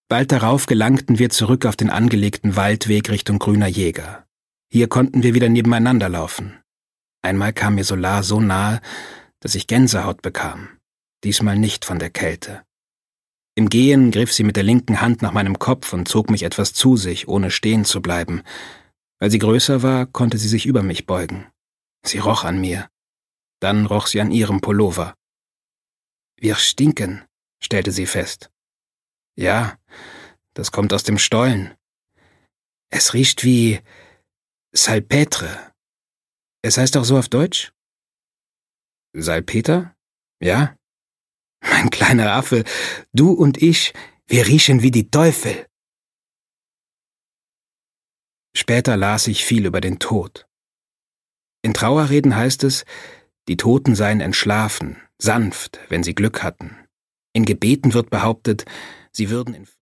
Bald darauf gelangten wir zurück auf den angelegten Waldweg Richtung Grüner Jäger. Hier konnten wir wieder nebeneinander laufen. Einmal kam mir Solar so nahe, dass ich Gänsehaut bekam. Diesmal nicht von der Kälte. Im Gehen griff sie mit der linken Hand nach meinem Kopf und zog mich etwas zu sich, ohne stehen zu bleiben. Weil sie größer war, konnte sie sich über mich beugen. Sie roch an mir. Dann roch sie an ihrem Pullover. »Wir stinken«, stellte sie fest. »Ja, das kommt aus dem Stollen. Es riecht wie Salpetre. Es heißt auch so auf Deutsch?« »Salpeter? Ja.« »Mein kleiner Affe, du und ich, wir riechen wie die Teufel.« Später las ich viel über den Tod. In Trauerreden heißt es, die Toten seien entschlafen, sanft, wenn sie Glück hatten. In Gebeten wird behauptet, sie würden in